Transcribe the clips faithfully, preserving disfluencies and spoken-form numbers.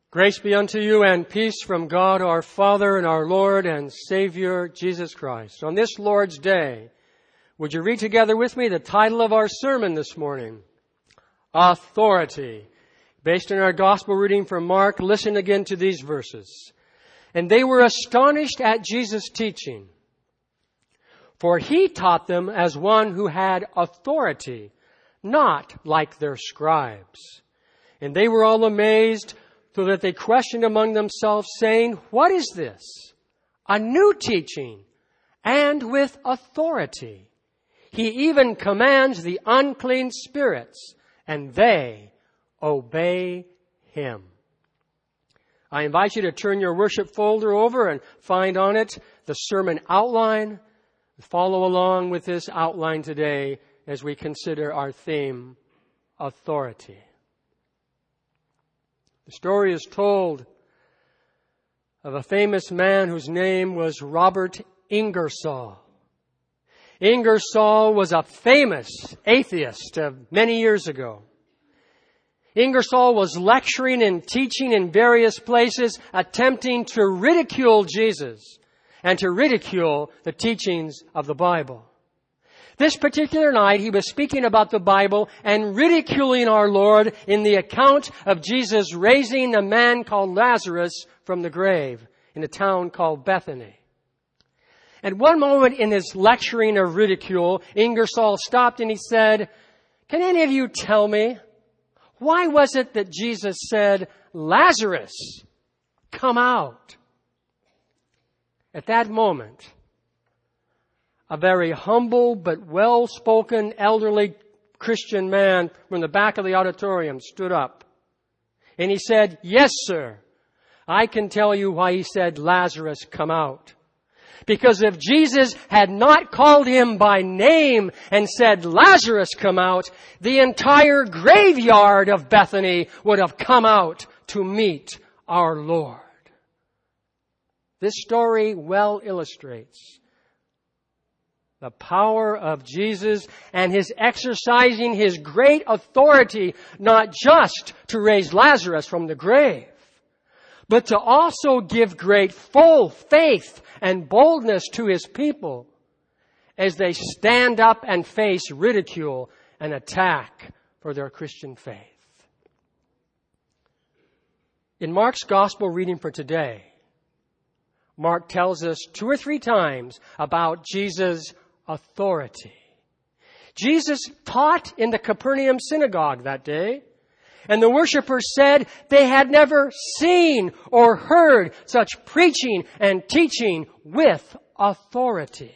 Grace be unto you and peace from God our Father and our Lord and Savior Jesus Christ. On this Lord's Day, would you read together with me the title of our sermon this morning? Authority. Based on our gospel reading from Mark, listen again to these verses. And they were astonished at Jesus' teaching, for he taught them as one who had authority, not like their scribes. And they were all amazed, so that they questioned among themselves, saying, "What is this? A new teaching, and with authority. He even commands the unclean spirits, and they obey him." I invite you to turn your worship folder over and find on it the sermon outline. Follow along with this outline today as we consider our theme, authority. The story is told of a famous man whose name was Robert Ingersoll. Ingersoll was a famous atheist of many years ago. Ingersoll was lecturing and teaching in various places, attempting to ridicule Jesus and to ridicule the teachings of the Bible. This particular night, he was speaking about the Bible and ridiculing our Lord in the account of Jesus raising a man called Lazarus from the grave in a town called Bethany. At one moment in his lecturing of ridicule, Ingersoll stopped and he said, "Can any of you tell me, why was it that Jesus said, 'Lazarus, come out'?" At that moment, a very humble but well-spoken elderly Christian man from the back of the auditorium stood up. And he said, "Yes, sir, I can tell you why he said, 'Lazarus, come out.' Because if Jesus had not called him by name and said, 'Lazarus, come out,' the entire graveyard of Bethany would have come out to meet our Lord." This story well illustrates the power of Jesus and his exercising his great authority, not just to raise Lazarus from the grave, but to also give great full faith and boldness to his people as they stand up and face ridicule and attack for their Christian faith. In Mark's gospel reading for today, Mark tells us two or three times about Jesus' authority. Jesus taught in the Capernaum synagogue that day, and the worshipers said they had never seen or heard such preaching and teaching with authority.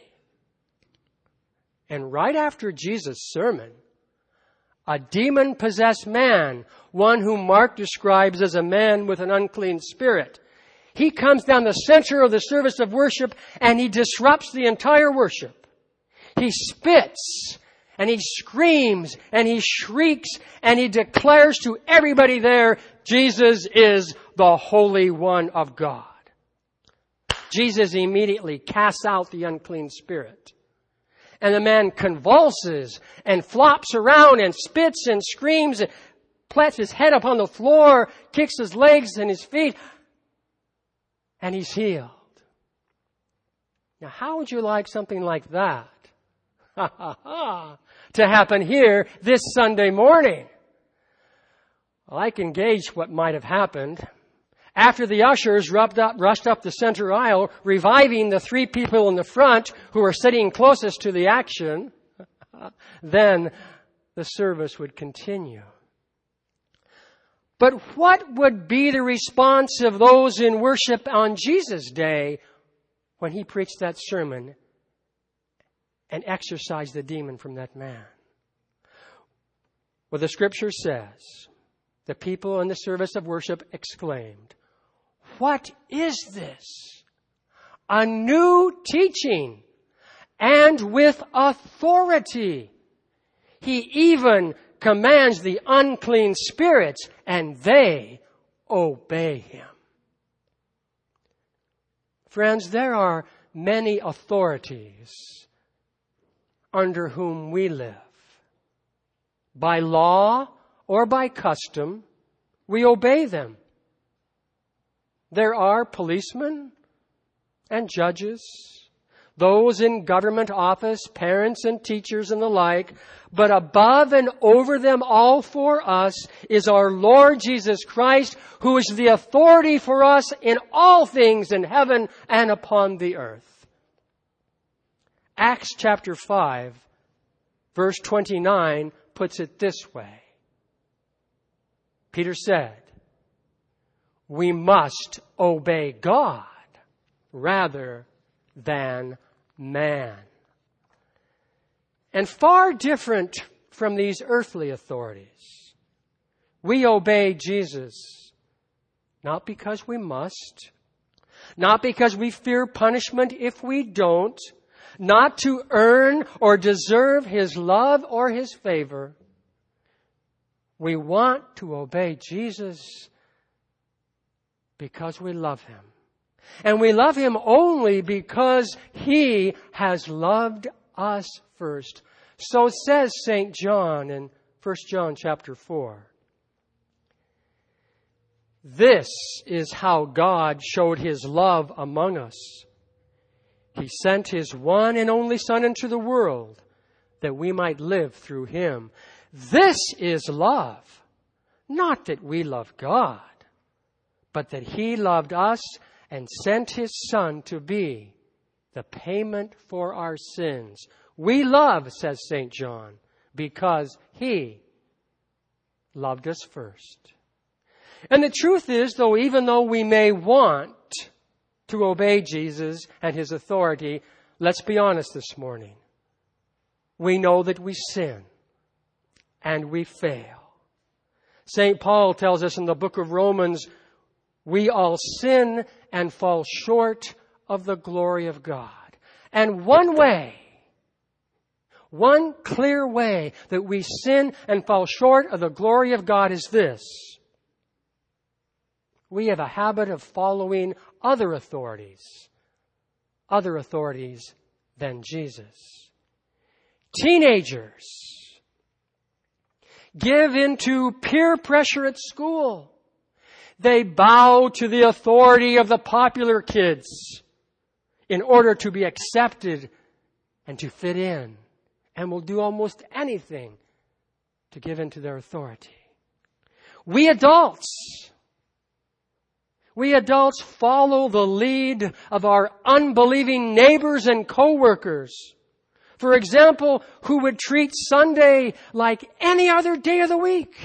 And right after Jesus' sermon, a demon-possessed man, one whom Mark describes as a man with an unclean spirit, he comes down the center of the service of worship and he disrupts the entire worship. He spits and he screams and he shrieks and he declares to everybody there, Jesus is the Holy One of God. Jesus immediately casts out the unclean spirit. And the man convulses and flops around and spits and screams and plants his head upon the floor, kicks his legs and his feet, and he's healed. Now, how would you like something like that Ha ha ha! to happen here this Sunday morning? Well, I can gauge what might have happened. After the ushers rushed up, rushed up the center aisle, reviving the three people in the front who were sitting closest to the action, then the service would continue. But what would be the response of those in worship on Jesus' day when he preached that sermon and exorcised the demon from that man? Well, the scripture says, the people in the service of worship exclaimed, "What is this? A new teaching, and with authority. He even commands the unclean spirits, and they obey him." Friends, there are many authorities under whom we live. By law or by custom, we obey them. There are policemen and judges, those in government office, parents and teachers and the like, but above and over them all for us is our Lord Jesus Christ, who is the authority for us in all things in heaven and upon the earth. Acts chapter five, verse twenty-nine puts it this way. Peter said, we must obey God rather than man. And far different from these earthly authorities, we obey Jesus not because we must, not because we fear punishment if we don't, not to earn or deserve His love or His favor. We want to obey Jesus because we love Him. And we love Him only because He has loved us first. So says Saint John in First John chapter four. This is how God showed His love among us. He sent His one and only Son into the world that we might live through Him. This is love. Not that we love God, but that He loved us and sent His Son to be the payment for our sins. We love, says Saint John, because He loved us first. And the truth is, though, even though we may want to obey Jesus and His authority, let's be honest this morning. We know that we sin and we fail. Saint Paul tells us in the book of Romans, we all sin and fall short of the glory of God. And one way, one clear way that we sin and fall short of the glory of God is this. We have a habit of following other authorities, other authorities than Jesus. Teenagers give into peer pressure at school. They bow to the authority of the popular kids in order to be accepted and to fit in, and will do almost anything to give in to their authority. We adults, we adults follow the lead of our unbelieving neighbors and co-workers. For example, who would treat Sunday like any other day of the week.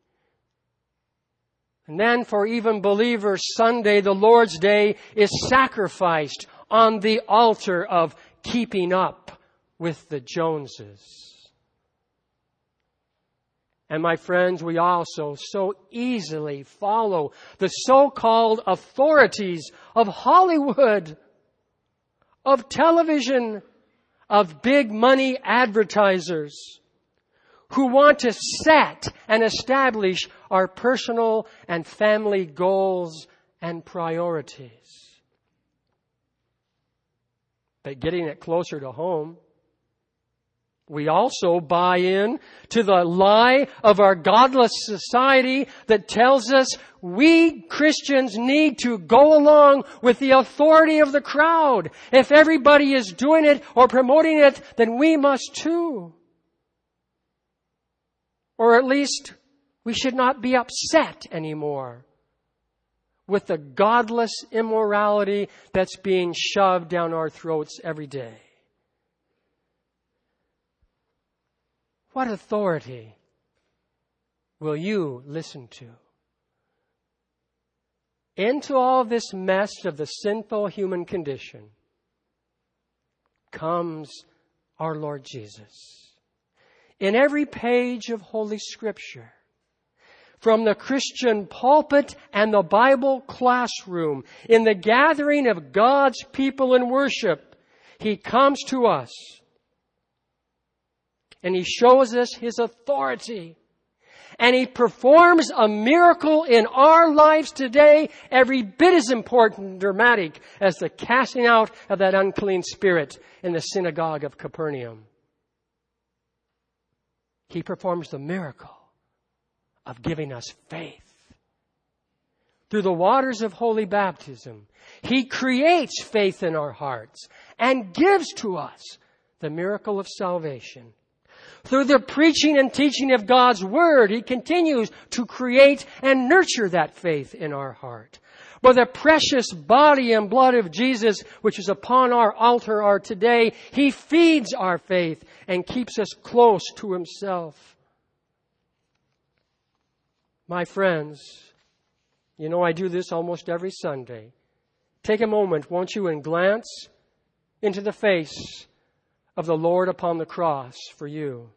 And then for even believers, Sunday, the Lord's Day, is sacrificed on the altar of keeping up with the Joneses. And my friends, we also so easily follow the so-called authorities of Hollywood, of television, of big money advertisers who want to set and establish our personal and family goals and priorities. But getting it closer to home, we also buy in to the lie of our godless society that tells us we Christians need to go along with the authority of the crowd. If everybody is doing it or promoting it, then we must too. Or at least we should not be upset anymore with the godless immorality that's being shoved down our throats every day. What authority will you listen to? Into all this mess of the sinful human condition comes our Lord Jesus. In every page of Holy Scripture, from the Christian pulpit and the Bible classroom, in the gathering of God's people in worship, He comes to us. And He shows us His authority. And He performs a miracle in our lives today, every bit as important and dramatic as the casting out of that unclean spirit in the synagogue of Capernaum. He performs the miracle of giving us faith. through the waters of holy baptism, He creates faith in our hearts and gives to us the miracle of salvation. Through the preaching and teaching of God's Word, He continues to create and nurture that faith in our heart. By the precious body and blood of Jesus, which is upon our altar are today, He feeds our faith and keeps us close to Himself. My friends, you know I do this almost every Sunday. Take a moment, won't you, and glance into the face of the Lord upon the cross for you.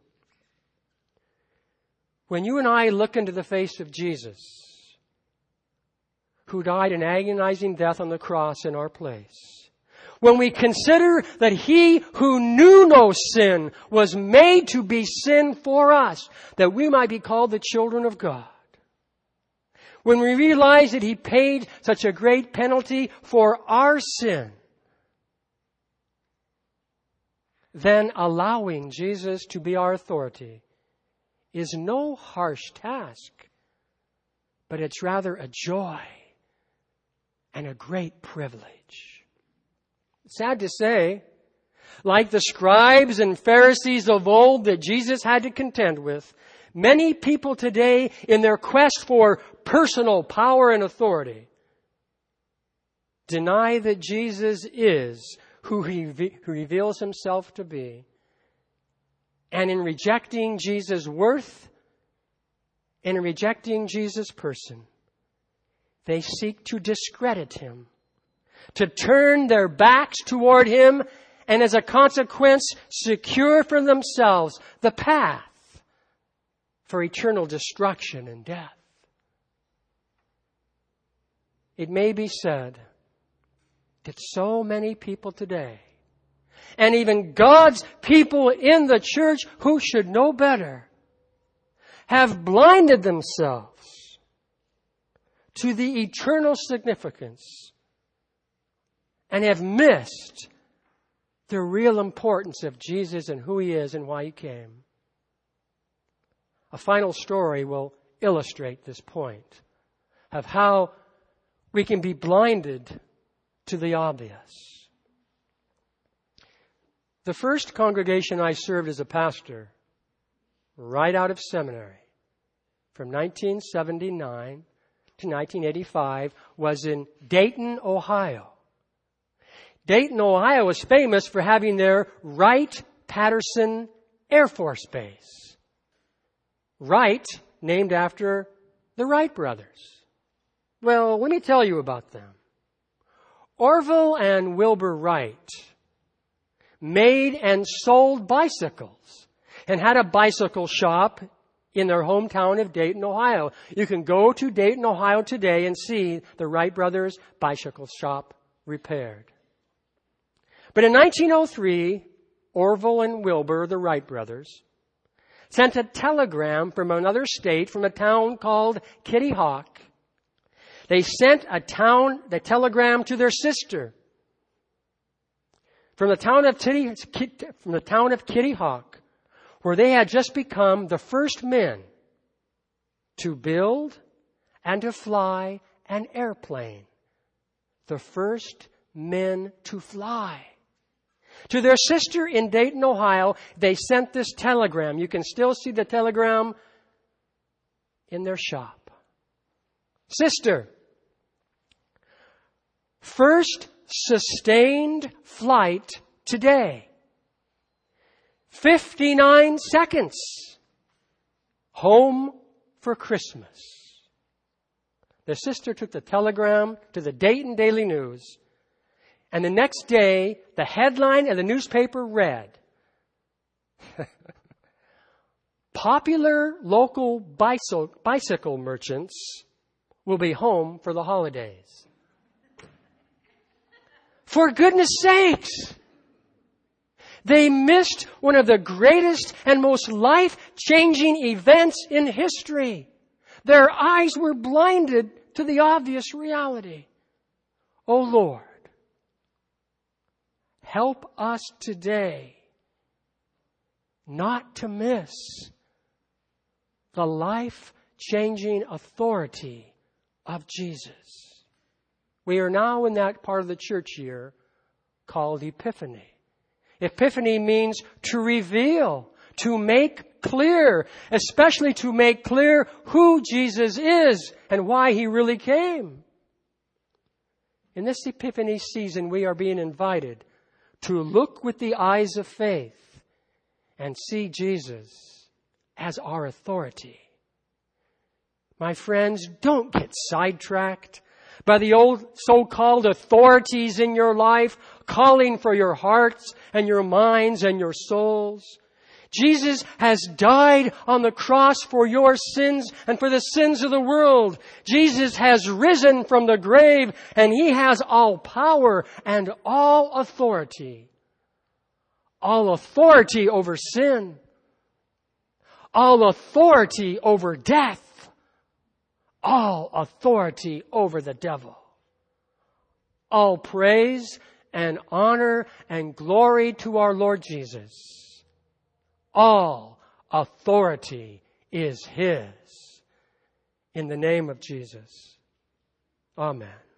When you and I look into the face of Jesus, who died an agonizing death on the cross in our place, when we consider that He who knew no sin was made to be sin for us, that we might be called the children of God, when we realize that He paid such a great penalty for our sin, then allowing Jesus to be our authority is no harsh task, but it's rather a joy and a great privilege. Sad to say, like the scribes and Pharisees of old that Jesus had to contend with, many people today, in their quest for personal power and authority, deny that Jesus is who He who reveals Himself to be. And in rejecting Jesus' worth, and in rejecting Jesus' person, they seek to discredit Him, to turn their backs toward Him, and as a consequence, secure for themselves the path for eternal destruction and death. It may be said that so many people today, and even God's people in the church who should know better, have blinded themselves to the eternal significance and have missed the real importance of Jesus and who He is and why He came. A final story will illustrate this point of how we can be blinded to the obvious. The first congregation I served as a pastor, right out of seminary, from nineteen seventy-nine to nineteen eighty-five, was in Dayton, Ohio. Dayton, Ohio is famous for having their Wright-Patterson Air Force Base. Wright, named after the Wright brothers. Well, let me tell you about them. Orville and Wilbur Wright made and sold bicycles and had a bicycle shop in their hometown of Dayton, Ohio. You can go to Dayton, Ohio today and see the Wright brothers' bicycle shop repaired. But in nineteen oh three, Orville and Wilbur, the Wright brothers, sent a telegram from another state, from a town called Kitty Hawk. They sent a town, the telegram to their sister from the town of Kitty, from the town of Kitty Hawk, where they had just become the first men to build and to fly an airplane. The first men to fly. To their sister in Dayton, Ohio, they sent this telegram. You can still see the telegram in their shop. Sister, first sustained flight today. fifty-nine seconds. Home for Christmas. The sister took the telegram to the Dayton Daily News. And the next day, the headline of the newspaper read, popular local bicycle, bicycle merchants will be home for the holidays. For goodness sakes! They missed one of the greatest and most life-changing events in history. Their eyes were blinded to the obvious reality. Oh Lord, help us today not to miss the life-changing authority of Jesus. We are now in that part of the church year called Epiphany. Epiphany means to reveal, to make clear, especially to make clear who Jesus is and why He really came. In this Epiphany season, we are being invited to look with the eyes of faith and see Jesus as our authority. My friends, don't get sidetracked by the old so-called authorities in your life calling for your hearts and your minds and your souls. Jesus has died on the cross for your sins and for the sins of the world. Jesus has risen from the grave, and He has all power and all authority. All authority over sin. All authority over death. All authority over the devil. All praise and honor and glory to our Lord Jesus. All authority is His. In the name of Jesus. Amen.